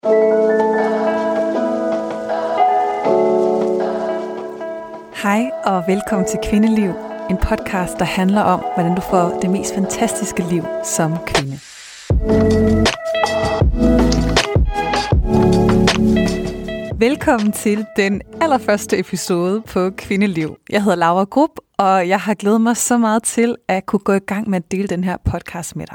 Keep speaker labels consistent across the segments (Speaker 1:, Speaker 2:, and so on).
Speaker 1: Hej og velkommen til Kvindeliv, en podcast, der handler om, hvordan du får det mest fantastiske liv som kvinde. Velkommen til den allerførste episode på Kvindeliv. Jeg hedder Laura Grupp, og jeg har glædet mig så meget til at kunne gå i gang med at dele den her podcast med dig.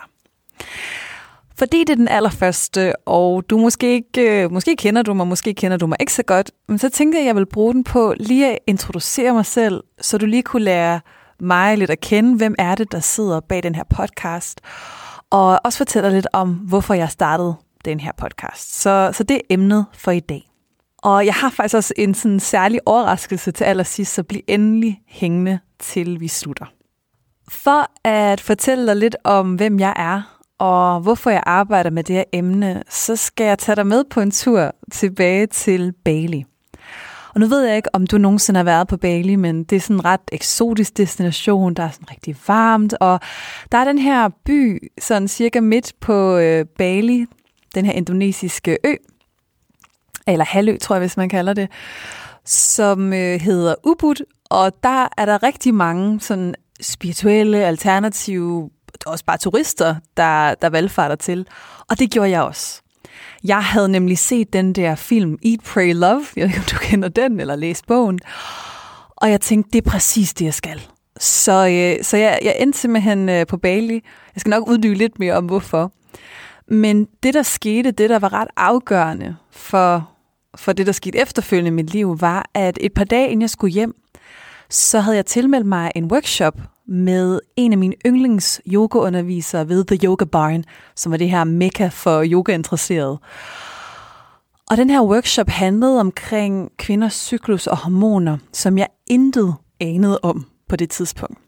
Speaker 1: Fordi det er den allerførste, og du måske kender du mig, måske kender du mig ikke så godt, men så tænkte jeg vil bruge den på lige at introducere mig selv, så du lige kunne lære mig lidt at kende, hvem er det, der sidder bag den her podcast, og også fortælle lidt om, hvorfor jeg startede den her podcast. Så det er emnet for i dag. Og jeg har faktisk også en sådan særlig overraskelse til allersidst, så bliv endelig hængende til vi slutter. For at fortælle dig lidt om, hvem jeg er, og hvorfor jeg arbejder med det her emne, så skal jeg tage dig med på en tur tilbage til Bali. Og nu ved jeg ikke, om du nogensinde har været på Bali, men det er sådan en ret eksotisk destination, der er sådan rigtig varmt, og der er den her by, sådan cirka midt på Bali, den her indonesiske ø, eller halvø, tror jeg, hvis man kalder det, som hedder Ubud, og der er der rigtig mange sådan spirituelle, alternative, også bare turister, der valgfarter til. Og det gjorde jeg også. Jeg havde nemlig set den der film Eat, Pray, Love. Jeg ved ikke, om du kender den, eller læst bogen. Og jeg tænkte, det er præcis det, jeg skal. Så jeg endte simpelthen på Bali. Jeg skal nok uddybe lidt mere om, hvorfor. Men det, der skete, det, der var ret afgørende for det, der skete efterfølgende i mit liv, var, at et par dage, inden jeg skulle hjem, så havde jeg tilmeldt mig en workshop med en af mine yndlings yogaundervisere ved The Yoga Barn, som var det her mekka for yogainteresserede. Og den her workshop handlede omkring kvinders cyklus og hormoner, som jeg intet anede om på det tidspunkt.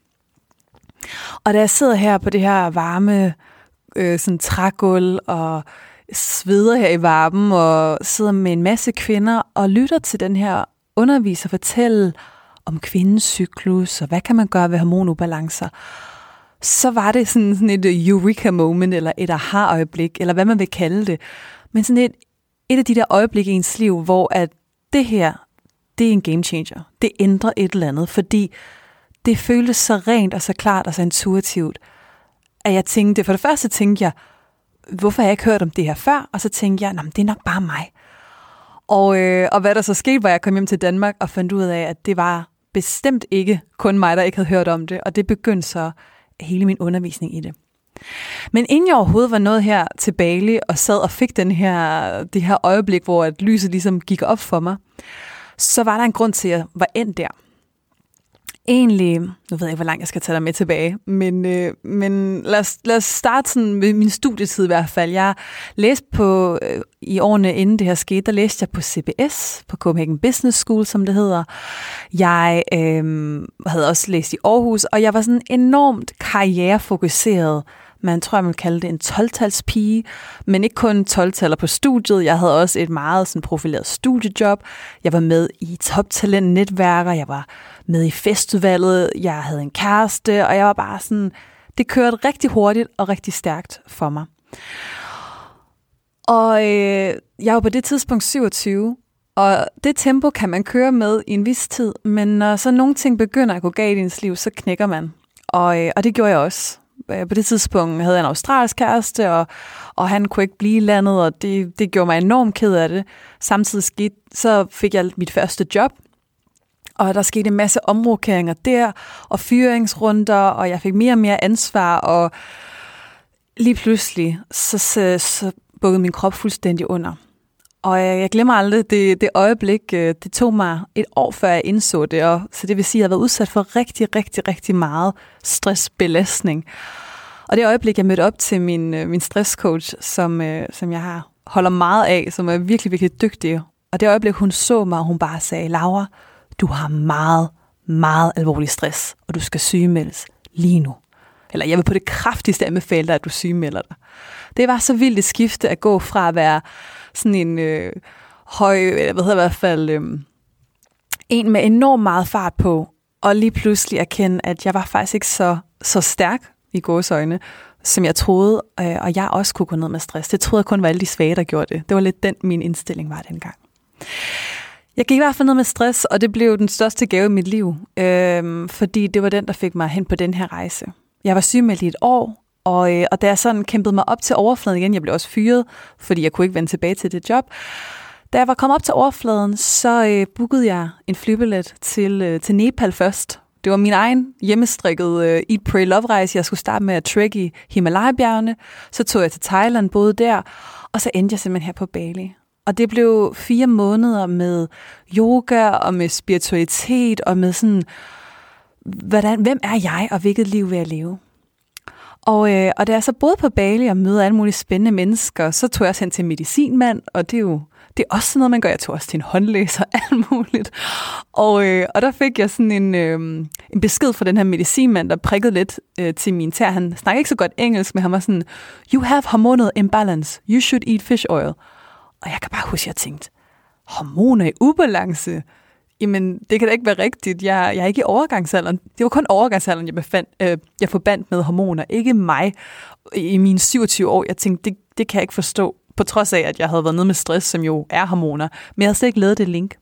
Speaker 1: Og da jeg sidder her på det her varme sådan trægulv og sveder her i varmen og sidder med en masse kvinder og lytter til den her underviser fortælle om kvindens cyklus, og hvad kan man gøre ved hormonubalancer, så var det sådan et eureka moment, eller et aha-øjeblik, eller hvad man vil kalde det. Men sådan et af de der øjeblikke i ens liv, hvor at det her, det er en game changer. Det ændrer et eller andet, fordi det føltes så rent og så klart og så intuitivt, at jeg tænkte, for det første tænkte jeg, hvorfor har jeg ikke hørt om det her før? Og så tænkte jeg, det er nok bare mig. Og hvad der så skete, var jeg kom hjem til Danmark og fandt ud af, at det var bestemt ikke kun mig, der ikke havde hørt om det, og det begyndte så hele min undervisning i det. Men inden jeg overhovedet var nået her til Bali og sad og fik det her øjeblik, hvor et lyset ligesom gik op for mig, så var der en grund til, at jeg var endt der. Egentlig, nu ved jeg ikke, hvor langt jeg skal tage dig med tilbage, men lad os starte sådan med min studietid i hvert fald. Jeg læste i årene inden det her skete, der læste jeg på CBS, på Copenhagen Business School, som det hedder. Jeg havde også læst i Aarhus, og jeg var sådan enormt karrierefokuseret. Man tror, jeg vil kalde det en 12-talspige, men ikke kun 12-taller på studiet. Jeg havde også et meget sådan profileret studiejob. Jeg var med i toptalentnetværker, jeg var med i festivalet, jeg havde en kæreste, og jeg var bare sådan, det kørte rigtig hurtigt og rigtig stærkt for mig. Og jeg var på det tidspunkt 27, og det tempo kan man køre med i en vis tid, men når så nogle ting begynder at gå galt i ens liv, så knækker man. Og det gjorde jeg også. På det tidspunkt havde jeg en australsk kæreste, og han kunne ikke blive i landet, og det gjorde mig enormt ked af det. Samtidig så fik jeg mit første job, og der skete en masse omrokeringer der, og fyringsrunder, og jeg fik mere og mere ansvar, og lige pludselig, så bukkede min krop fuldstændig under. Og jeg glemmer aldrig det øjeblik, det tog mig et år før jeg indså det, og så det vil sige, at jeg har været udsat for rigtig, rigtig, rigtig meget stressbelastning. Og det øjeblik, jeg mødte op til min stresscoach, som jeg holder meget af, som er virkelig, virkelig dygtig. Og det øjeblik, hun så mig, og hun bare sagde, Laura, du har meget, meget alvorlig stress, og du skal sygemeldes lige nu. Eller jeg vil på det kraftigste anbefale dig, at du sygemelder dig. Det var så vildt et skifte at gå fra at være sådan en en med enormt meget fart på, og lige pludselig erkende, at jeg var faktisk ikke så stærk i gåseøjne, som jeg troede, og jeg også kunne gå ned med stress. Det troede jeg kun var alle de svage, der gjorde det. Det var lidt den, min indstilling var dengang. Jeg gik i hvert fald ned med stress, og det blev den største gave i mit liv, fordi det var den, der fik mig hen på den her rejse. Jeg var sygemeldt i et år, og da jeg sådan kæmpede mig op til overfladen igen, jeg blev også fyret, fordi jeg kunne ikke vende tilbage til det job. Da jeg var kommet op til overfladen, så bookede jeg en flybillet til Nepal først. Det var min egen hjemmestrikkede Eat, Pray, Love-rejse. Jeg skulle starte med at trække i Himalaya-bjergene. Så tog jeg til Thailand, boede der, og så endte jeg simpelthen her på Bali. Og det blev 4 måneder med yoga og med spiritualitet og med sådan, hvem er jeg og hvilket liv vil jeg leve? Og da jeg så boede på Bali og mødte alle mulige spændende mennesker, så tog jeg også hen til en medicinmand, og det er også sådan noget, man gør. Jeg tog også til en håndlæser og alt muligt. Og der fik jeg sådan en besked fra den her medicinmand, der prikkede lidt til min tær. Han snakkede ikke så godt engelsk, men han var sådan, "You have hormonal imbalance. You should eat fish oil." Og jeg kan bare huske, at jeg tænkte, hormoner i ubalance? Jamen, det kan da ikke være rigtigt. Jeg er ikke i overgangsalderen. Det var kun overgangsalderen, jeg forbandt med hormoner. Ikke mig i mine 27 år. Jeg tænkte, det kan jeg ikke forstå. På trods af, at jeg havde været nede med stress, som jo er hormoner. Men jeg havde slet ikke lavet det link.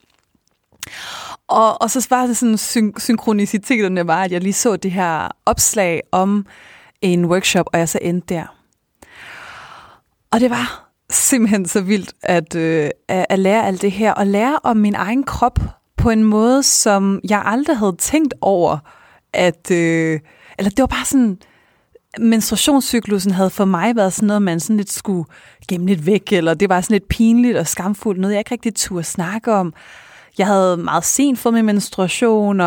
Speaker 1: Og så var det sådan, synkroniziteterne var, at jeg lige så det her opslag om en workshop, og jeg så endte der. Og det var simpelthen så vildt at lære alt det her, og lære om min egen krop på en måde, som jeg aldrig havde tænkt over, eller det var bare sådan, menstruationscyklusen havde for mig været sådan noget, man sådan lidt skulle gemme lidt væk, eller det var sådan lidt pinligt og skamfuldt, noget jeg ikke rigtig turde snakke om. Jeg havde meget sent fået min menstruation,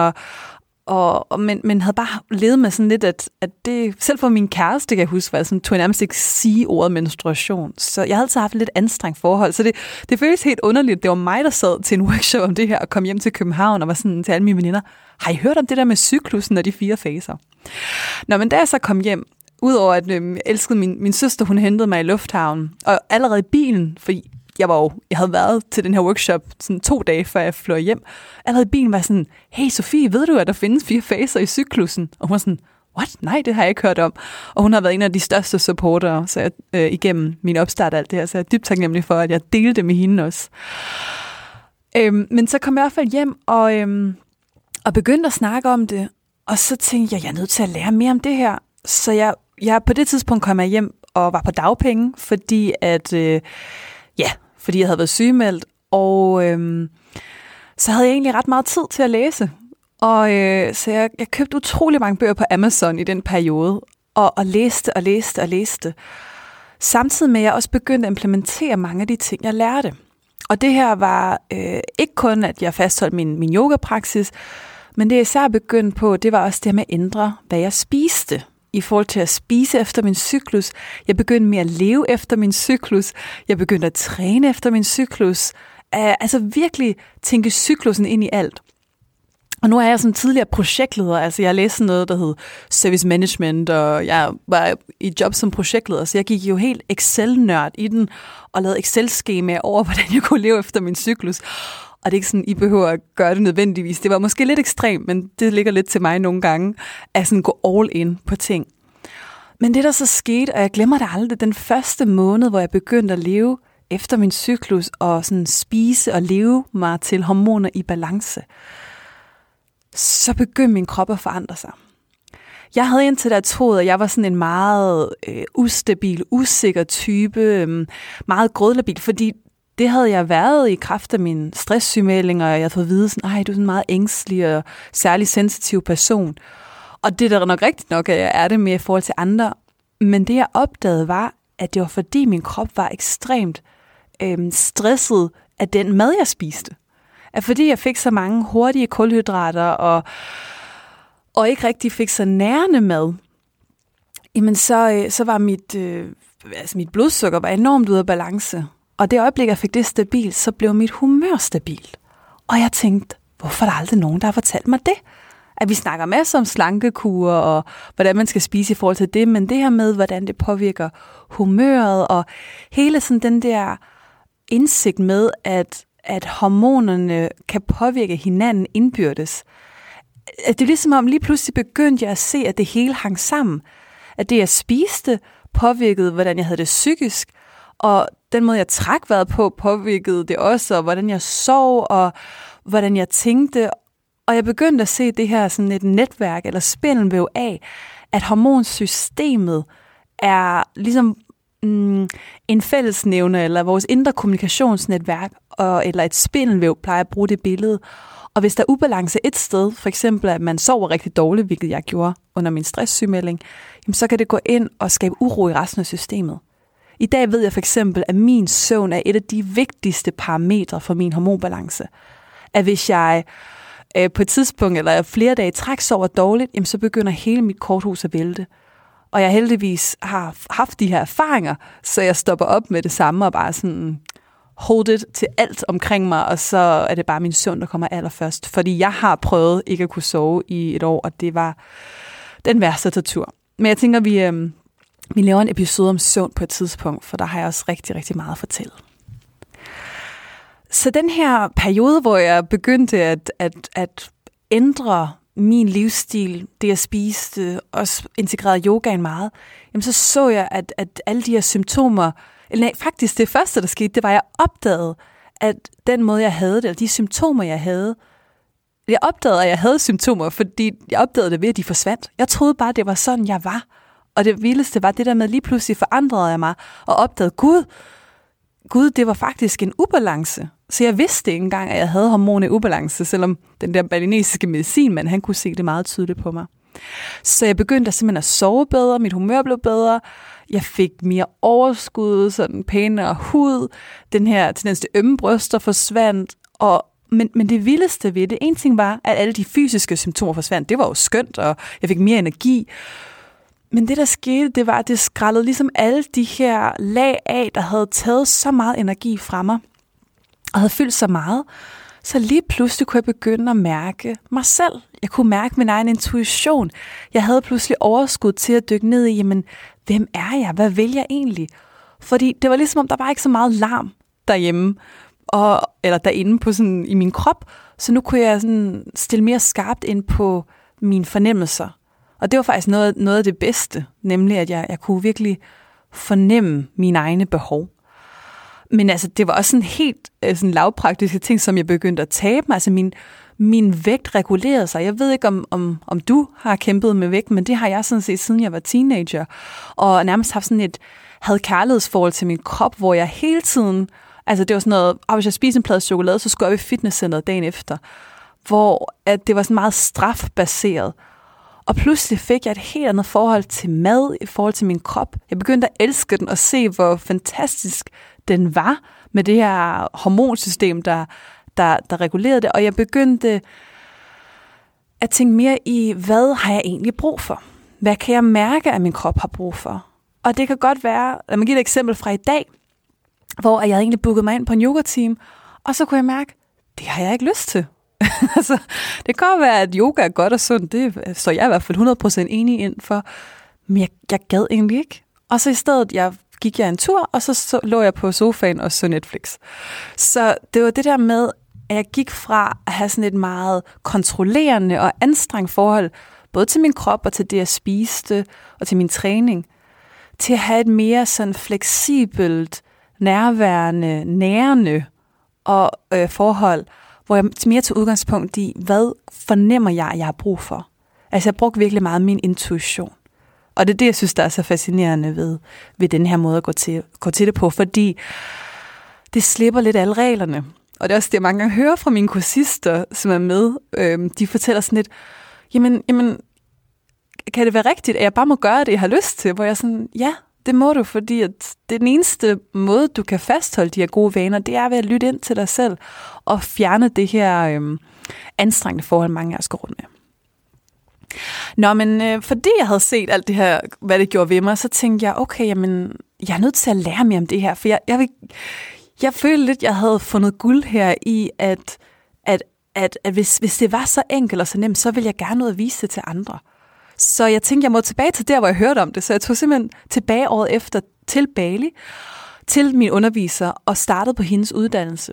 Speaker 1: men havde bare levet med sådan lidt, at det, selv for min kæreste, kan jeg huske, var sådan, tog jeg nærmest ikke sige ordet menstruation. Så jeg havde altid haft et lidt anstrengt forhold. Så det føltes helt underligt. Det var mig, der sad til en workshop om det her, og kom hjem til København, og var sådan til alle mine veninder, har I hørt om det der med cyklusen og de 4 faser? Nå, men da jeg så kom hjem, udover at jeg elskede min søster, hun hentede mig i lufthavnen, og allerede i bilen, fordi jeg havde været til den her workshop sådan 2 dage, før jeg fløj hjem. Allerede i bilen var sådan, hey Sofie, ved du, at der findes 4 faser i cyklusen? Og hun var sådan, what? Nej, det har jeg ikke hørt om. Og hun har været en af de største supportere så jeg, igennem min opstart af alt det her, så jeg er dybt taknemmelig for, at jeg delte det med hende også. Men så kom jeg i hvert fald hjem og begyndte at snakke om det, og så tænkte jeg er nødt til at lære mere om det her. Så jeg på det tidspunkt kom jeg hjem og var på dagpenge, fordi jeg havde været sygemeldt, og så havde jeg egentlig ret meget tid til at læse. Og så jeg købte utrolig mange bøger på Amazon i den periode, og læste. Samtidig med, at jeg også begyndte at implementere mange af de ting, jeg lærte. Og det her var ikke kun, at jeg fastholdt min yogapraksis, men det jeg især begyndte på, det var også det med at ændre, hvad jeg spiste. I forhold til at spise efter min cyklus. Jeg begyndte med at leve efter min cyklus. Jeg begyndte at træne efter min cyklus. Altså virkelig tænke cyklusen ind i alt. Og nu er jeg sådan tidligere projektleder. Altså jeg læste noget, der hed Service Management, og jeg var i job som projektleder, så jeg gik jo helt Excel-nørd i den, og lavede Excel-skemaer over, hvordan jeg kunne leve efter min cyklus. Og det er ikke sådan, I behøver at gøre det nødvendigvis. Det var måske lidt ekstremt, men det ligger lidt til mig nogle gange, at sådan gå all in på ting. Men det, der så skete, og jeg glemmer det aldrig, den første måned, hvor jeg begyndte at leve efter min cyklus, og sådan spise og leve mig til hormoner i balance, så begyndte min krop at forandre sig. Jeg havde indtil da troet, at jeg var sådan en meget ustabil, usikker type, meget grødlabil, fordi det havde jeg været i kraft af mine stresssygemeldinger, og jeg havde fået at vide, sådan, du er sådan en meget ængstelig og særlig sensitiv person. Og det der nok rigtigt nok, at jeg er det mere i forhold til andre. Men det jeg opdagede var, at det var fordi min krop var ekstremt stresset af den mad, jeg spiste. At fordi jeg fik så mange hurtige kulhydrater, og ikke rigtig fik så nærende mad, jamen så var mit blodsukker var enormt ude af balance. Og det øjeblik, jeg fik det stabilt, så blev mit humør stabilt. Og jeg tænkte, hvorfor er der aldrig nogen, der har fortalt mig det? At vi snakker masser om slankekurer, og hvordan man skal spise i forhold til det, men det her med, hvordan det påvirker humøret, og hele sådan den der indsigt med, at hormonerne kan påvirke hinanden indbyrdes. At det er ligesom om lige pludselig begyndte jeg at se, at det hele hang sammen. at det, jeg spiste, påvirkede, hvordan jeg havde det psykisk, og den måde, jeg trak vejret på, påvirkede det også, og hvordan jeg sov, og hvordan jeg tænkte. Og jeg begyndte at se det her sådan et netværk, eller spindelvæv af, at hormonsystemet er ligesom en fællesnævner, eller vores indre kommunikationsnetværk, eller et spindelvæv, plejer at bruge det billede. Og hvis der er ubalance et sted, for eksempel at man sover rigtig dårligt, hvilket jeg gjorde under min stresssygemelding, så kan det gå ind og skabe uro i resten af systemet. I dag ved jeg for eksempel, at min søvn er et af de vigtigste parametre for min hormonbalance. At hvis jeg på et tidspunkt eller flere dage træk sover dårligt, så begynder hele mit korthus at vælte. Og jeg heldigvis har haft de her erfaringer, så jeg stopper op med det samme og bare sådan hold it til alt omkring mig, og så er det bare min søvn, der kommer allerførst. Fordi jeg har prøvet ikke at kunne sove i et år, og det var den værste tortur. Men jeg tænker, vi laver en episode om søvn på et tidspunkt, for der har jeg også rigtig, rigtig meget at fortælle. Så den her periode, hvor jeg begyndte at ændre min livsstil, det jeg spiste, også integrerede yogaen meget, så jeg, at alle de her symptomer, eller nej, faktisk det første, der skete, det var, at jeg opdagede, at den måde, jeg havde det, eller de symptomer, jeg opdagede, at jeg havde symptomer, fordi jeg opdagede det ved, at de forsvandt. Jeg troede bare, det var sådan, jeg var. Og det vildeste var det der med, lige pludselig forandrede jeg mig, og opdagede, Gud, det var faktisk en ubalance. Så jeg vidste ikke engang, at jeg havde hormoner i ubalance, selvom den der balinesiske medicinmand, han kunne se det meget tydeligt på mig. Så jeg begyndte simpelthen at sove bedre, mit humør blev bedre, jeg fik mere overskud, sådan pænere hud, den her tendens til ømme bryster forsvandt, men det vildeste ved det, en ting var, at alle de fysiske symptomer forsvandt, det var jo skønt, og jeg fik mere energi. Men det, der skete, det var, at det skrællede ligesom alle de her lag af, der havde taget så meget energi fra mig, og havde fyldt så meget. Så lige pludselig kunne jeg begynde at mærke mig selv. Jeg kunne mærke min egen intuition. Jeg havde pludselig overskud til at dykke ned i, jamen, hvem er jeg? Hvad vil jeg egentlig? Fordi det var ligesom om, der var ikke så meget larm derhjemme, eller derinde på sådan, i min krop. Så nu kunne jeg sådan stille mere skarpt ind på mine fornemmelser. Og det var faktisk noget af det bedste, nemlig at jeg kunne virkelig fornemme mine egne behov. Men altså, det var også sådan helt sådan lavpraktiske ting, som jeg begyndte at tabe mig. Altså min vægt regulerede sig. Jeg ved ikke, om du har kæmpet med vægt, men det har jeg sådan set, siden jeg var teenager. Og nærmest haft sådan havde kærlighedsforhold til min krop, hvor jeg hele tiden, altså det var sådan noget, hvis jeg spiste en plade chokolade, så skulle jeg i fitnesscenteret dagen efter. Hvor at det var sådan meget strafbaseret. Og pludselig fik jeg et helt andet forhold til mad, i forhold til min krop. Jeg begyndte at elske den og se, hvor fantastisk den var med det her hormonsystem, der regulerede det. Og jeg begyndte at tænke mere i, hvad har jeg egentlig brug for? Hvad kan jeg mærke, at min krop har brug for? Og det kan godt være, lad mig give et eksempel fra i dag, hvor jeg egentlig bookede mig ind på en yoga-team, og så kunne jeg mærke, det har jeg ikke lyst til. Altså, det kan godt være, at yoga er godt og sundt, det står jeg i hvert fald 100% enig ind for, men jeg gad egentlig ikke. Og så i stedet, gik jeg en tur, og så lå jeg på sofaen og så Netflix. Så det var det der med, at jeg gik fra at have sådan et meget kontrollerende og anstrengt forhold, både til min krop og til det, jeg spiste, og til min træning, til at have et mere sådan fleksibelt, nærværende, nærende og forhold, hvor jeg mere tog udgangspunkt i, hvad fornemmer jeg har brug for. Altså jeg brugte virkelig meget min intuition. Og det er det, jeg synes, der er så fascinerende ved den her måde at gå til det på, fordi det slipper lidt alle reglerne. Og det er også det, jeg mange gange hører fra mine kursister, som er med. De fortæller sådan lidt, jamen, kan det være rigtigt, at jeg bare må gøre det, jeg har lyst til? Hvor jeg sådan, ja, det må du, fordi at det er den eneste måde, du kan fastholde de her gode vaner, det er ved at lytte ind til dig selv og fjerne det her anstrengende forhold, mange af os går rundt med. Nå, men fordi jeg havde set alt det her, hvad det gjorde ved mig, så tænkte jeg, okay, jamen, jeg er nødt til at lære mere om det her, for jeg følte lidt, jeg havde fundet guld her i, at hvis det var så enkelt og så nemt, så ville jeg gerne noget at vise det til andre. Så jeg tænkte, jeg må tilbage til der, hvor jeg hørte om det, så jeg tog simpelthen tilbage året efter til Bali, til min underviser, og startede på hendes uddannelse.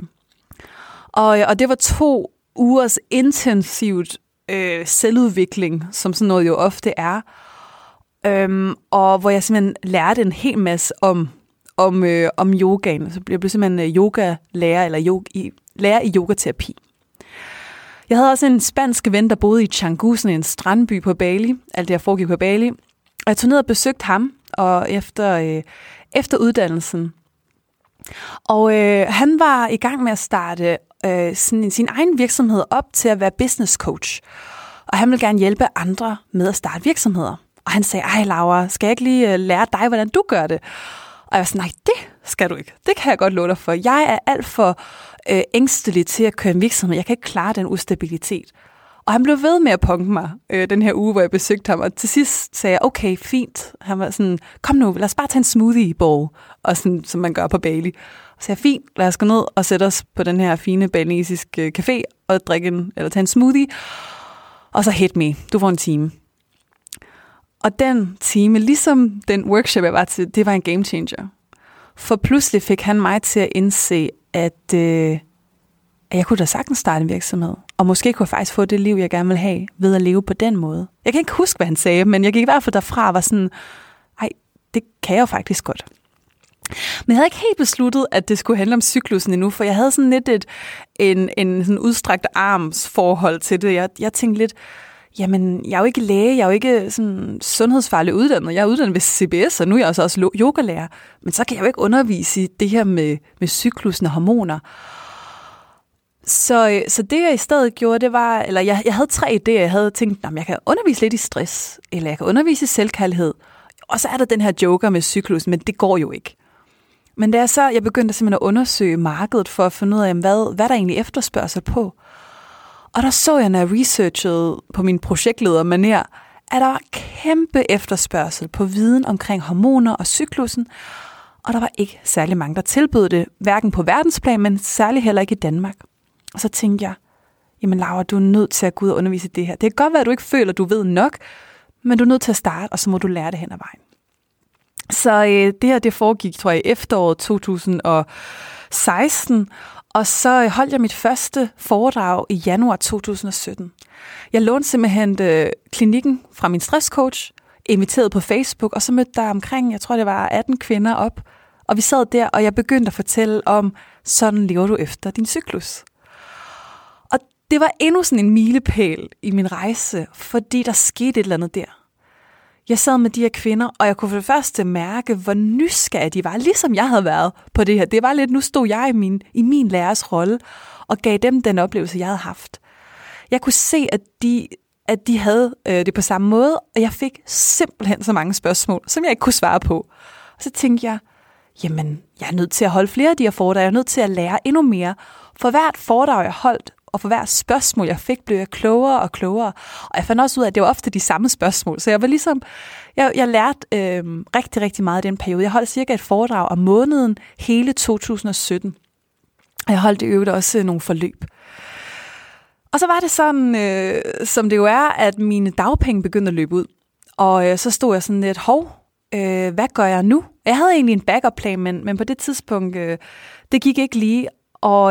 Speaker 1: Og det var 2 ugers intensivt selvudvikling, som sådan noget jo ofte er. og hvor jeg simpelthen lærte en hel masse om yogaen. Så jeg blev simpelthen yogalærer eller lærer i yogaterapi. Jeg havde også en spansk ven, der boede i Canggu, sådan en strandby på Bali. Alt det her foregik på Bali. Og jeg tog ned og besøgte ham og efter uddannelsen. Og han var i gang med at starte sin egen virksomhed op til at være business coach. Og han ville gerne hjælpe andre med at starte virksomheder. Og han sagde, ej Laura, skal jeg ikke lige lære dig, hvordan du gør det? Og jeg var sådan, nej, det skal du ikke. Det kan jeg godt love dig for. Jeg er alt for ængstelig til at køre en virksomhed. Jeg kan ikke klare den ustabilitet. Og han blev ved med at punke mig den her uge, hvor jeg besøgte ham. Og til sidst sagde jeg, okay, fint. Han var sådan, kom nu, lad os bare tage en smoothie-bowl, og sådan, som man gør på Bali. Og så sagde jeg, fint, lad os gå ned og sætte os på den her fine balinesiske café og tage en smoothie. Og så hit me, du får en time. Og den time, ligesom den workshop, jeg var til, det var en game changer. For pludselig fik han mig til at indse, at jeg kunne da sagtens starte en virksomhed. Og måske kunne jeg faktisk få det liv, jeg gerne vil have, ved at leve på den måde. Jeg kan ikke huske, hvad han sagde, men jeg gik i hvert fald derfra og var sådan, ej, det kan jeg jo faktisk godt. Men jeg havde ikke helt besluttet, at det skulle handle om cyklusen endnu, for jeg havde sådan lidt en sådan udstrakt armsforhold til det. Jeg tænkte lidt, jamen, jeg er jo ikke læge, jeg er jo ikke sådan sundhedsfaglig uddannet. Jeg er uddannet ved CBS, og nu er jeg også yogalærer. Men så kan jeg jo ikke undervise i det her med cyklusen og hormoner. Så det, jeg i stedet gjorde, det var, eller jeg havde 3 idéer. Jeg havde tænkt, jeg kan undervise lidt i stress, eller jeg kan undervise i selvkærlighed. Og så er der den her joker med cyklus, men det går jo ikke. Men da jeg begyndte simpelthen at undersøge markedet for at finde ud af, hvad der egentlig efterspørgsel på. Og der så jeg, når jeg researchede på min projektledermanér, at der var kæmpe efterspørgsel på viden omkring hormoner og cyklusen. Og der var ikke særlig mange, der tilbød det, hverken på verdensplan, men særlig heller ikke i Danmark. Og så tænkte jeg, jamen Laura, du er nødt til at gå ud og undervise det her. Det kan godt være, at du ikke føler, at du ved nok, men du er nødt til at starte, og så må du lære det hen ad vejen. Så det her, det foregik, tror jeg, i efteråret 2016, og så holdt jeg mit første foredrag i januar 2017. Jeg lånte simpelthen klinikken fra min stresscoach, inviteret på Facebook, og så mødte der omkring, jeg tror det var 18 kvinder op, og vi sad der, og jeg begyndte at fortælle om, sådan lever du efter din cyklus. Og det var endnu sådan en milepæl i min rejse, fordi der skete et eller andet der. Jeg sad med de her kvinder, og jeg kunne for det første mærke, hvor nysgerrige de var, ligesom jeg havde været på det her. Det var lidt, nu stod jeg i min lærers rolle, og gav dem den oplevelse, jeg havde haft. Jeg kunne se, at de havde det på samme måde, og jeg fik simpelthen så mange spørgsmål, som jeg ikke kunne svare på. Og så tænkte jeg, jamen, jeg er nødt til at holde flere af de her foredrag, jeg er nødt til at lære endnu mere. For hvert foredrag, jeg holdt, og for hver spørgsmål, jeg fik, blev jeg klogere og klogere. Og jeg fandt også ud af, at det var ofte de samme spørgsmål. Så jeg var ligesom, jeg lærte rigtig, rigtig meget i den periode. Jeg holdt cirka et foredrag om måneden hele 2017. Og jeg holdt i øvrigt også nogle forløb. Og så var det sådan, som det jo er, at mine dagpenge begyndte at løbe ud. Og så stod jeg sådan lidt, hvad gør jeg nu? Jeg havde egentlig en backup-plan, men på det tidspunkt, det gik ikke lige. Og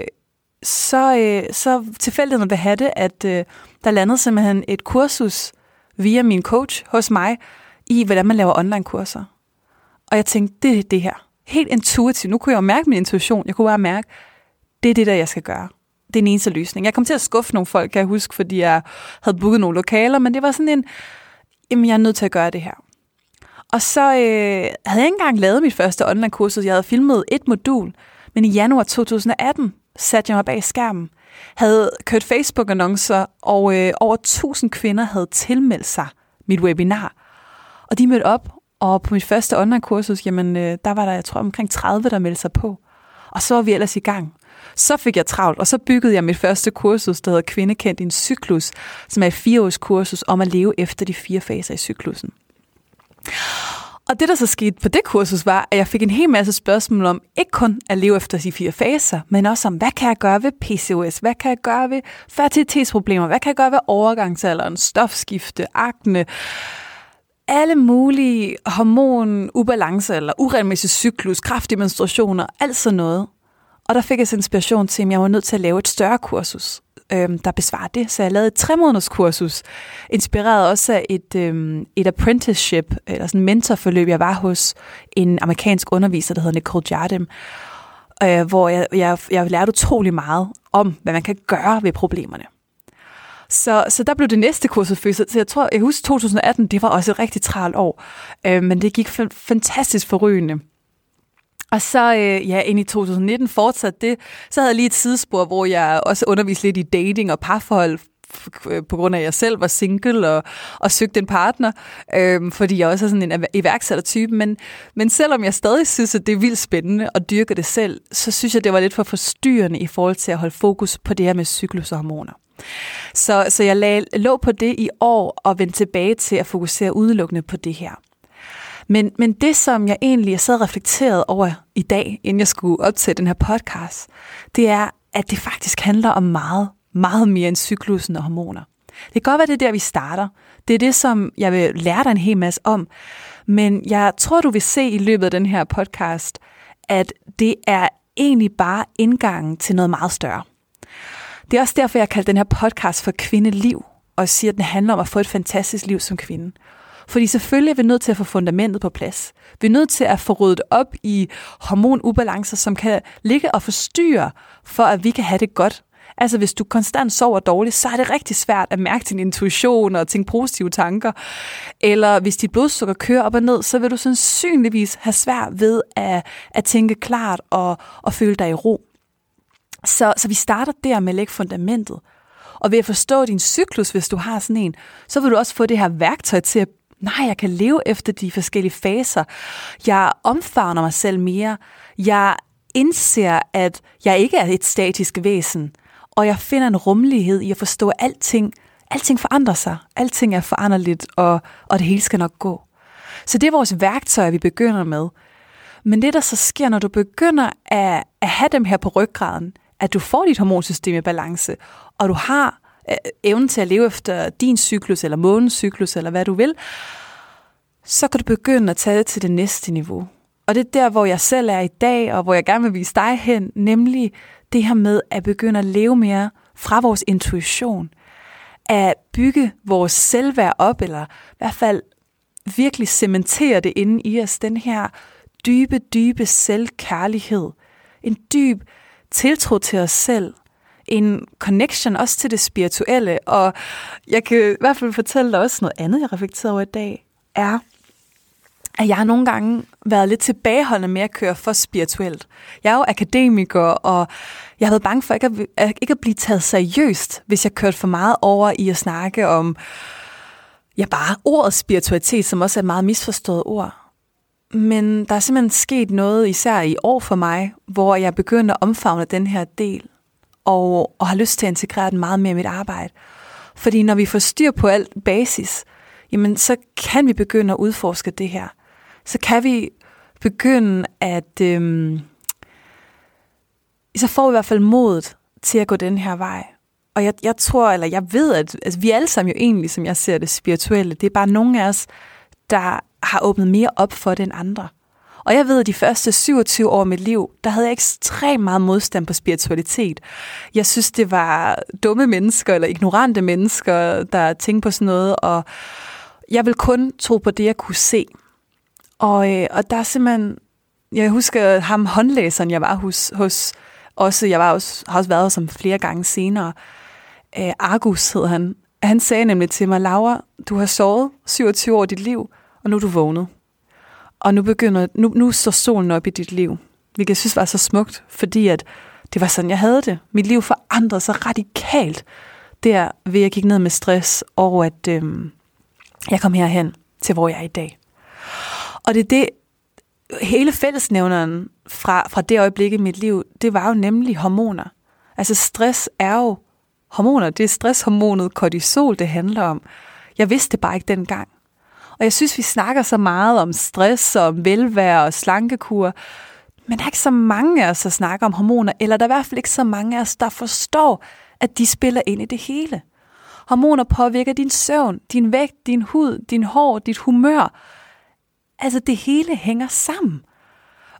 Speaker 1: så tilfældigheden vil have det, at der landede simpelthen et kursus via min coach hos mig, i hvordan man laver online-kurser. Og jeg tænkte, det er det her. Helt intuitivt. Nu kunne jeg jo mærke min intuition. Jeg kunne bare mærke, det er det der, jeg skal gøre. Det er en eneste løsning. Jeg kom til at skuffe nogle folk, kan jeg huske, fordi jeg havde booket nogle lokaler, men det var sådan jamen jeg er nødt til at gøre det her. Og så havde jeg ikke engang lavet mit første online-kursus. Jeg havde filmet et modul, men i januar 2018 satte jeg mig bag skærmen, havde kørt Facebook-annoncer, og over 1000 kvinder havde tilmeldt sig mit webinar. Og de mødte op, og på mit første online-kursus, jamen der var der, jeg tror, omkring 30, der meldte sig på. Og så var vi ellers i gang. Så fik jeg travlt, og så byggede jeg mit første kursus, der hedder Kvinde kendt din cyklus, som er et 4-års kursus om at leve efter de 4 faser i cyklusen. Og det, der så skete på det kursus, var, at jeg fik en hel masse spørgsmål om, ikke kun at leve efter de 4 faser, men også om, hvad kan jeg gøre ved PCOS? Hvad kan jeg gøre ved fertilitetsproblemer? Hvad kan jeg gøre ved overgangsalderen, stofskifte, akne? Alle mulige hormonubalancer eller uregelmæssig cyklus, kraftige menstruationer, alt sådan noget. Og der fik jeg så inspiration til, at jeg var nødt til at lave et større kursus. der besvarer det. Så jeg lavede et 3-måneders kursus, inspireret også af et apprenticeship, eller sådan en mentorforløb, jeg var hos en amerikansk underviser, der hedder Nicole Jardim, hvor jeg lærte utrolig meget om, hvad man kan gøre ved problemerne. Så der blev det næste kursus født. Så jeg husker 2018, det var også et rigtig travlt år, men det gik fantastisk forrygende. Og så ind i 2019 fortsatte det. Så havde jeg lige et sidespor, hvor jeg også underviste lidt i dating og parforhold, på grund af, at jeg selv var single og søgte en partner, fordi jeg også er sådan en iværksættertype. Men selvom jeg stadig synes, at det er vildt spændende at dyrke det selv, så synes jeg, det var lidt for forstyrrende i forhold til at holde fokus på det her med cyklus og hormoner. Så jeg lå på det i år og vendte tilbage til at fokusere udelukkende på det her. Men det, som jeg egentlig sad reflekteret over i dag, inden jeg skulle optage den her podcast, det er, at det faktisk handler om meget, meget mere end cyklusen og hormoner. Det kan godt være, det er der, vi starter. Det er det, som jeg vil lære dig en hel masse om. Men jeg tror, du vil se i løbet af den her podcast, at det er egentlig bare indgangen til noget meget større. Det er også derfor, jeg kalder den her podcast for Kvindeliv, og siger, at den handler om at få et fantastisk liv som kvinde. Fordi selvfølgelig er vi nødt til at få fundamentet på plads. Vi er nødt til at få ryddet op i hormonubalancer, som kan ligge og forstyrre, for at vi kan have det godt. Altså hvis du konstant sover dårligt, så er det rigtig svært at mærke din intuition og tænke positive tanker. Eller hvis dit blodsukker kører op og ned, så vil du sandsynligvis have svært ved at tænke klart og føle dig i ro. Så vi starter der med at lægge fundamentet. Og ved at forstå din cyklus, hvis du har sådan en, så vil du også få det her værktøj til at, jeg kan leve efter de forskellige faser. Jeg omfavner mig selv mere. Jeg indser, at jeg ikke er et statisk væsen. Og jeg finder en rummelighed i at forstå, at alting forandrer sig. Alting er foranderligt, og det hele skal nok gå. Så det er vores værktøjer, vi begynder med. Men det, der så sker, når du begynder at have dem her på ryggraden, at du får dit hormonsystem i balance, og du har evnen til at leve efter din cyklus, eller månens cyklus, eller hvad du vil, så kan du begynde at tage det til det næste niveau. Og det er der, hvor jeg selv er i dag, og hvor jeg gerne vil vise dig hen, nemlig det her med at begynde at leve mere fra vores intuition, at bygge vores selvværd op, eller i hvert fald virkelig cementere det inde i os, den her dybe selvkærlighed, en dyb tiltro til os selv, en connection også til det spirituelle, og jeg kan i hvert fald fortælle dig også noget andet, jeg reflekterer over i dag, er, at jeg har nogle gange været lidt tilbageholdende med at køre for spirituelt. Jeg er jo akademiker, og jeg har været bange for ikke at blive taget seriøst, hvis jeg kørte for meget over i at snakke om, bare ordet spiritualitet, som også er et meget misforstået ord. Men der er simpelthen sket noget, især i år for mig, hvor jeg begyndte at omfavne den her del, og har lyst til at integrere den meget mere i mit arbejde. Fordi når vi får styr på alt basis, jamen så kan vi begynde at udforske det her. Så kan vi begynde at... så får vi i hvert fald modet til at gå den her vej. Og jeg tror, eller jeg ved, at vi alle sammen jo egentlig, som jeg ser det, spirituelle. Det er bare nogle af os, der har åbnet mere op for det end andre. Og jeg ved, at de første 27 år af mit liv, der havde jeg ekstremt meget modstand på spiritualitet. Jeg synes, det var dumme mennesker eller ignorante mennesker, der tænkte på sådan noget, og jeg vil kun tro på det, jeg kunne se. Og der er simpelthen, jeg husker ham håndlæseren, jeg var hos også, har også været hos ham flere gange senere. Argus hed han. Han sagde nemlig til mig, Laura, du har sovet 27 år i dit liv, og nu er du vågnet. Og nu står solen op i dit liv. Hvilket jeg synes var så smukt, fordi at det var sådan, jeg havde det. Mit liv forandrede sig radikalt, der ved jeg gik ned med stress, og at jeg kom herhen til, hvor jeg er i dag. Og det er det, hele fællesnævneren fra det øjeblik i mit liv, det var jo nemlig hormoner. Altså stress er jo hormoner. Det er stresshormonet kortisol, det handler om. Jeg vidste det bare ikke dengang. Og jeg synes, vi snakker så meget om stress og om velvære og slankekur, men der er ikke så mange af os, der snakker om hormoner, eller der er i hvert fald ikke så mange af os, der forstår, at de spiller ind i det hele. Hormoner påvirker din søvn, din vægt, din hud, din hår, dit humør. Altså det hele hænger sammen.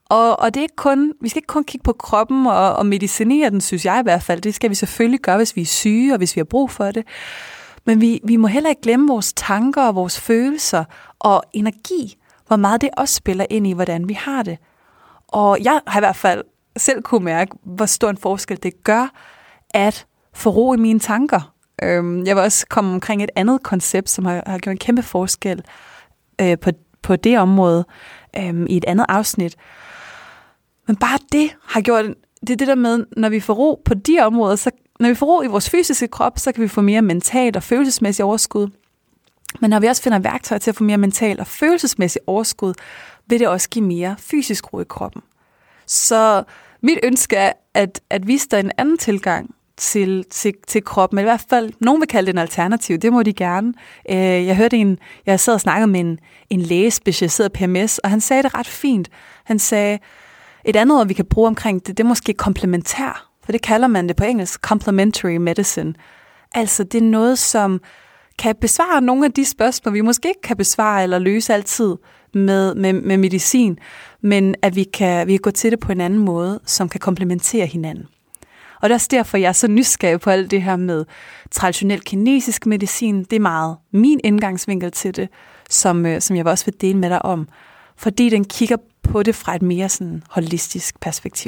Speaker 1: Og det er ikke kun, vi skal ikke kun kigge på kroppen og medicinere den, synes jeg i hvert fald. Det skal vi selvfølgelig gøre, hvis vi er syge og hvis vi har brug for det. Men vi må heller ikke glemme vores tanker og vores følelser og energi, hvor meget det også spiller ind i, hvordan vi har det. Og jeg har i hvert fald selv kunne mærke, hvor stor en forskel det gør, at få ro i mine tanker. Jeg vil også komme omkring et andet koncept, som har gjort en kæmpe forskel på det område i et andet afsnit. Men bare det har gjort, det er det der med, når vi får ro på de områder, så når vi får ro i vores fysiske krop, så kan vi få mere mentalt og følelsesmæssigt overskud. Men når vi også finder værktøjer til at få mere mentalt og følelsesmæssigt overskud, vil det også give mere fysisk ro i kroppen. Så mit ønske er, at vise dig en anden tilgang til kroppen, men i hvert fald, nogen vil kalde det en alternativ, det må de gerne. Jeg hørte jeg sad og snakkede med en læge specialiseret PMS, og han sagde det ret fint. Han sagde, et andet ord, vi kan bruge omkring det er måske komplementær, for det kalder man det på engelsk, complementary medicine. Altså, det er noget, som kan besvare nogle af de spørgsmål, vi måske ikke kan besvare eller løse altid med medicin, men at vi kan gå til det på en anden måde, som kan komplementere hinanden. Og det er også derfor, jeg er så nysgerrig på alt det her med traditionel kinesisk medicin. Det er meget min indgangsvinkel til det, som jeg også vil dele med dig om, fordi den kigger på det fra et mere sådan holistisk perspektiv.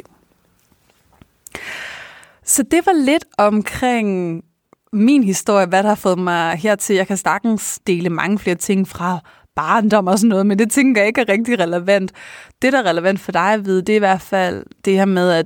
Speaker 1: Så det var lidt omkring min historie, hvad der har fået mig hertil. Jeg kan sagtens dele mange flere ting fra barndom og sådan noget, men det tænker jeg ikke er rigtig relevant. Det, der er relevant for dig at vide, det er i hvert fald det her med,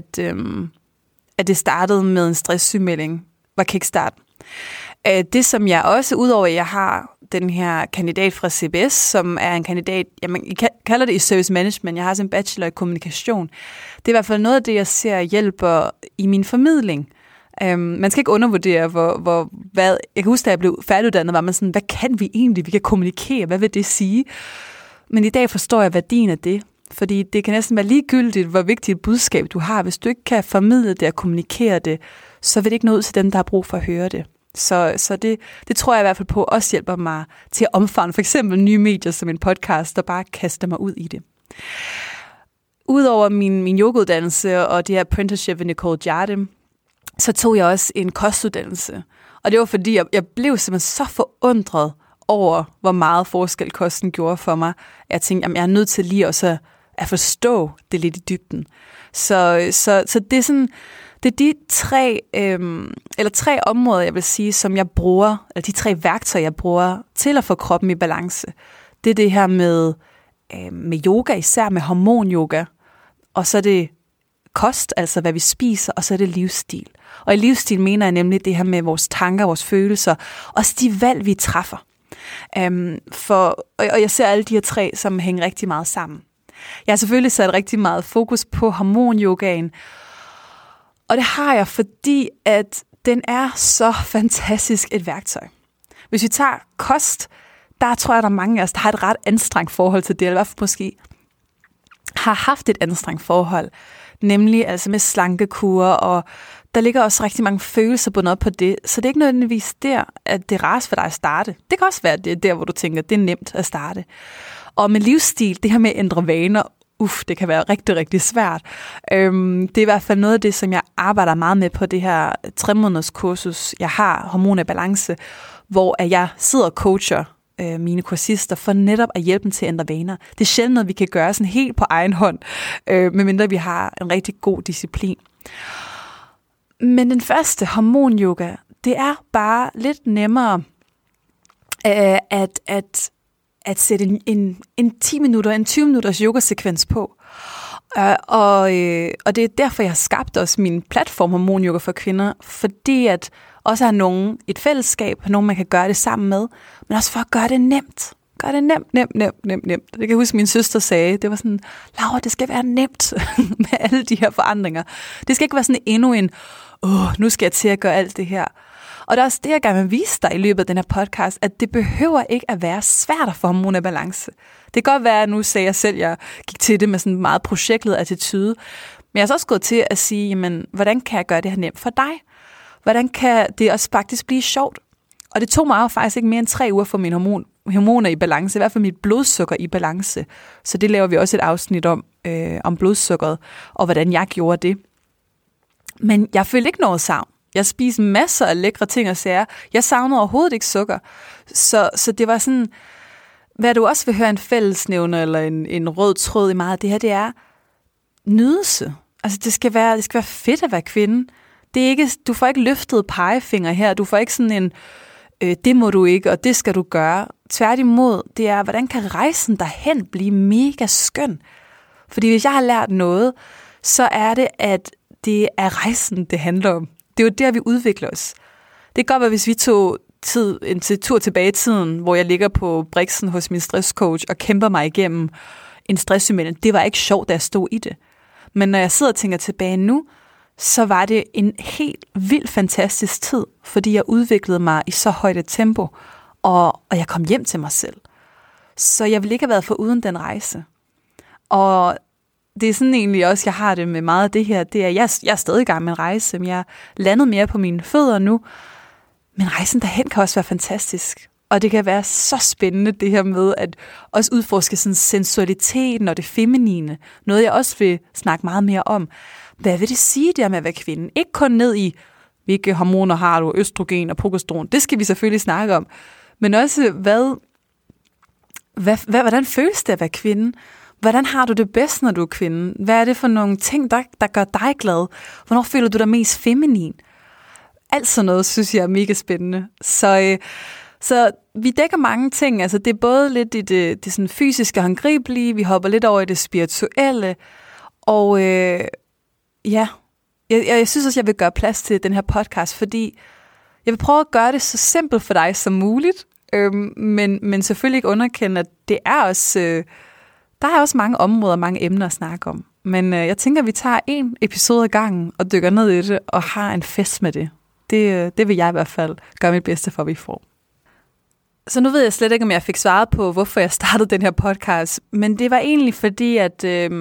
Speaker 1: at det startede med en stresssygemelding, var kickstarten. Det, som jeg også, udover at jeg har den her kandidat fra CBS, som er en kandidat, I kalder det i service management, jeg har også en bachelor i kommunikation. Det er i hvert fald noget af det, jeg ser hjælper i min formidling. Man skal ikke undervurdere, hvad jeg kan huske, da jeg blev færdiguddannet, var man sådan, hvad kan vi egentlig? Vi kan kommunikere, hvad vil det sige? Men i dag forstår jeg værdien af det, fordi det kan næsten være ligegyldigt, hvor vigtigt et budskab du har. Hvis du ikke kan formidle det og kommunikere det, så vil det ikke nå ud til dem, der har brug for at høre det. Så det tror jeg i hvert fald på også hjælper mig til at omfavne for eksempel nye medier som en podcast, der bare kaster mig ud i det. Udover min yogauddannelse og det her apprenticeship ved Nicole Jardim, så tog jeg også en kostuddannelse. Og det var fordi, jeg blev simpelthen så forundret over, hvor meget forskel kosten gjorde for mig. Jeg tænkte, jamen, jeg er nødt til lige også at forstå det lidt i dybden. Så det er sådan, det er de tre områder, jeg vil sige, som jeg bruger, eller de 3 værktøjer, jeg bruger til at få kroppen i balance. Det er det her med yoga, især med hormonyoga, og så er det kost, altså hvad vi spiser, og så er det livsstil. Og i livsstil mener jeg nemlig det her med vores tanker, vores følelser, også de valg, vi træffer. Og jeg ser alle de her 3, som hænger rigtig meget sammen. Jeg har selvfølgelig sat rigtig meget fokus på hormonyogaen, og det har jeg, fordi at den er så fantastisk et værktøj. Hvis vi tager kost, der tror jeg, der er mange af os, der har et ret anstrengt forhold til det, eller i hvert fald måske har haft et anstrengt forhold, nemlig altså med slankekur, og der ligger også rigtig mange følelser bundet op på det, så det er ikke nødvendigvis der, at det er rart for dig at starte. Det kan også være, at det er der, hvor du tænker, det er nemt at starte. Og med livsstil, det her med at ændre vaner, det kan være rigtig, rigtig svært. Det er i hvert fald noget af det, som jeg arbejder meget med på det her 3-måneders kursus, jeg har, Hormoner i Balance, hvor jeg sidder og coacher mine kursister for netop at hjælpe dem til at ændre vaner. Det er sjældent noget, vi kan gøre sådan helt på egen hånd, medmindre vi har en rigtig god disciplin. Men den første, hormonyoga, det er bare lidt nemmere at sætte en 10 minutter, en 20 minutters yogasekvens på. Og det er derfor, jeg har skabt også min platform Hormonyoga for kvinder, fordi at også har nogen et fællesskab, nogen man kan gøre det sammen med, men også for at gøre det nemt. Gør det nemt. Det kan jeg huske, min søster sagde, det var sådan, Laura, det skal være nemt med alle de her forandringer. Det skal ikke være sådan endnu en, nu skal jeg til at gøre alt det her. Og det er også det, jeg gerne vil vise dig i løbet af den her podcast, at det behøver ikke at være svært at få hormoner i balance. Det kan godt være, at nu sagde jeg selv, at jeg gik til det med sådan en meget projektlet attitude. Men jeg har så også gået til at sige, jamen, hvordan kan jeg gøre det her nemt for dig? Hvordan kan det også faktisk blive sjovt? Og det tog mig jo faktisk ikke mere end 3 uger for min hormoner i balance, i hvert fald mit blodsukker i balance. Så det laver vi også et afsnit om blodsukkeret, og hvordan jeg gjorde det. Men jeg følte ikke noget savn. Jeg spiste masser af lækre ting og sager. Jeg savnede overhovedet ikke sukker. Så det var sådan, hvad du også vil høre en fællesnævner eller en rød tråd i meget af det her, det er nydelse. Altså det skal være fedt at være kvinde. Det er ikke, du får ikke løftet pegefinger her. Du får ikke sådan en, det må du ikke, og det skal du gøre. Tværtimod, det er, hvordan kan rejsen derhen blive mega skøn? Fordi hvis jeg har lært noget, så er det, at det er rejsen, det handler om. Det er jo der, vi udvikler os. Det kan godt være, hvis vi tog en tur tilbage i tiden, hvor jeg ligger på briksen hos min stresscoach og kæmper mig igennem en stresssymptom. Det var ikke sjovt, da jeg stod i det. Men når jeg sidder og tænker tilbage nu, så var det en helt vild fantastisk tid, fordi jeg udviklede mig i så højt et tempo, og jeg kom hjem til mig selv. Så jeg ville ikke have været foruden den rejse. Og det er sådan egentlig også, jeg har det med meget af det her, det er, jeg er stadig i gang med en rejse, men jeg er landet mere på mine fødder nu, men rejsen derhen kan også være fantastisk. Og det kan være så spændende, det her med at også udforske sådan sensualiteten og det feminine. Noget, jeg også vil snakke meget mere om. Hvad vil det sige, det med at være kvinde? Ikke kun ned i, hvilke hormoner har du, østrogen og progesteron. Det skal vi selvfølgelig snakke om. Men også, hvordan føles det at være kvinde? Hvordan har du det bedst, når du er kvinde? Hvad er det for nogle ting, der gør dig glad? Hvornår føler du dig mest feminin? Alt sådan noget, synes jeg er mega spændende. Så vi dækker mange ting. Altså, det er både lidt i det sådan fysiske, håndgribelige, vi hopper lidt over i det spirituelle, og jeg synes også, jeg vil gøre plads til den her podcast, fordi jeg vil prøve at gøre det så simpelt for dig som muligt, men selvfølgelig ikke underkende, at det er også, der er også mange områder, mange emner at snakke om. Men jeg tænker, at vi tager en episode ad gangen og dykker ned i det og har en fest med det. Det vil jeg i hvert fald gøre mit bedste for, at vi får. Så nu ved jeg slet ikke, om jeg fik svaret på, hvorfor jeg startede den her podcast. Men det var egentlig fordi, at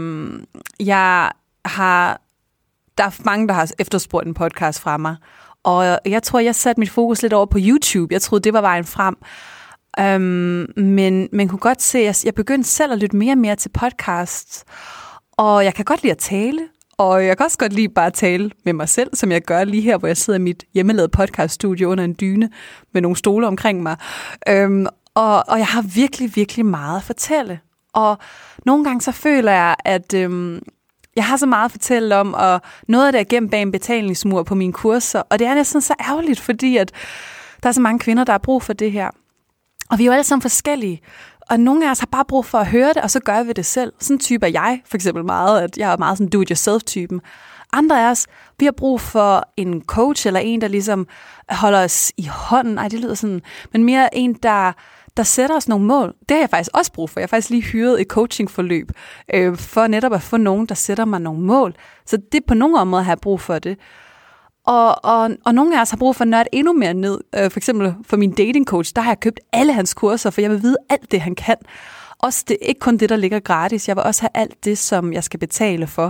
Speaker 1: der er mange, der har efterspurgt en podcast fra mig. Og jeg tror, jeg satte mit fokus lidt over på YouTube. Jeg troede, det var vejen frem. Men man kunne godt se, at jeg begyndte selv at lytte mere og mere til podcasts. Og jeg kan godt lide at tale. Og jeg kan også godt lide bare at tale med mig selv, som jeg gør lige her, hvor jeg sidder i mit hjemmelavede podcaststudie under en dyne med nogle stole omkring mig. Og jeg har virkelig, virkelig meget at fortælle. Og nogle gange så føler jeg, at jeg har så meget at fortælle om, og noget af det er gemt bag en betalingsmur på mine kurser. Og det er næsten så ærgerligt, fordi at der er så mange kvinder, der har brug for det her. Og vi er jo alle sammen forskellige. Og nogle af os har bare brug for at høre det, og så gør vi det selv. Sådan en type er jeg, for eksempel meget, at jeg er meget sådan do-it-yourself-typen. Andre af os, vi har brug for en coach, eller en, der ligesom holder os i hånden. Nej, det lyder sådan, men mere en, der sætter os nogle mål. Det har jeg faktisk også brug for. Jeg har faktisk lige hyret et coachingforløb, for netop at få nogen, der sætter mig nogle mål. Så det på nogle områder har jeg brug for det. Og nogle af os har brug for at nørde endnu mere ned. For eksempel for min datingcoach, der har jeg købt alle hans kurser, for jeg vil vide alt det, han kan. Også det, ikke kun det, der ligger gratis. Jeg vil også have alt det, som jeg skal betale for.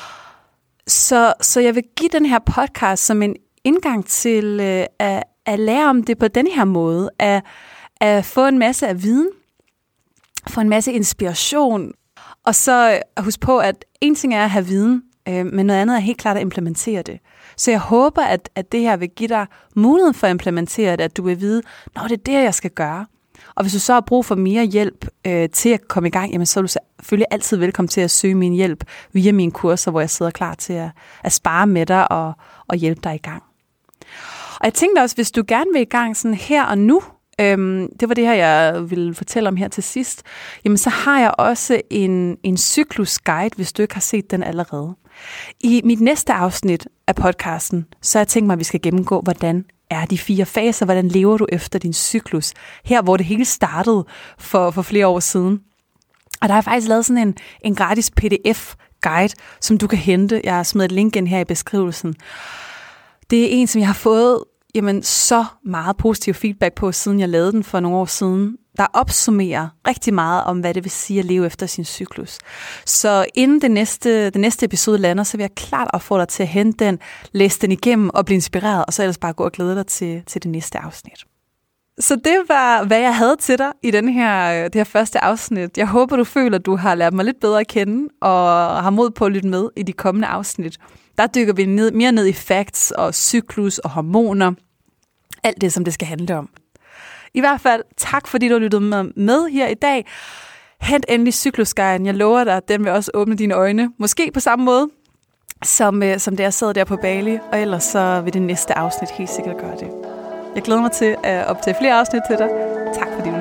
Speaker 1: Så jeg vil give den her podcast som en indgang til at lære om det på den her måde. At få en masse af viden. Få en masse inspiration. Og så husk på, at en ting er at have viden, men noget andet er helt klart at implementere det. Så jeg håber, at det her vil give dig muligheden for at implementere det, at du vil vide, nå, det er det, jeg skal gøre. Og hvis du så har brug for mere hjælp til at komme i gang, jamen, så er du selvfølgelig altid velkommen til at søge min hjælp via mine kurser, hvor jeg sidder klar til at spare med dig og hjælpe dig i gang. Og jeg tænkte også, hvis du gerne vil i gang sådan her og nu, det var det her, jeg ville fortælle om her til sidst, jamen så har jeg også en cyklusguide, hvis du ikke har set den allerede. I mit næste afsnit af podcasten, så har jeg tænkt mig, at vi skal gennemgå, hvordan er de 4 faser, hvordan lever du efter din cyklus, her hvor det hele startede for flere år siden. Og der har jeg faktisk lavet sådan en gratis PDF-guide, som du kan hente. Jeg har smidt et link ind her i beskrivelsen. Det er en, som jeg har fået så meget positiv feedback på, siden jeg lavede den for nogle år siden, der opsummerer rigtig meget om, hvad det vil sige at leve efter sin cyklus. Så inden den næste episode lander, så vil jeg klart opfordre dig til at hente den, læse den igennem og blive inspireret, og så ellers bare gå og glæde dig til det næste afsnit. Så det var, hvad jeg havde til dig i det her første afsnit. Jeg håber, du føler, at du har lært mig lidt bedre at kende, og har mod på at lytte med i de kommende afsnit. Der dykker vi mere ned i facts og cyklus og hormoner. Alt det, som det skal handle om. I hvert fald, tak fordi du har lyttet med her i dag. Hent endelig Cyklusguiden. Jeg lover dig, at den vil også åbne dine øjne. Måske på samme måde, som da jeg sad der på Bali. Og ellers så vil det næste afsnit helt sikkert gøre det. Jeg glæder mig til at optage flere afsnit til dig. Tak fordi du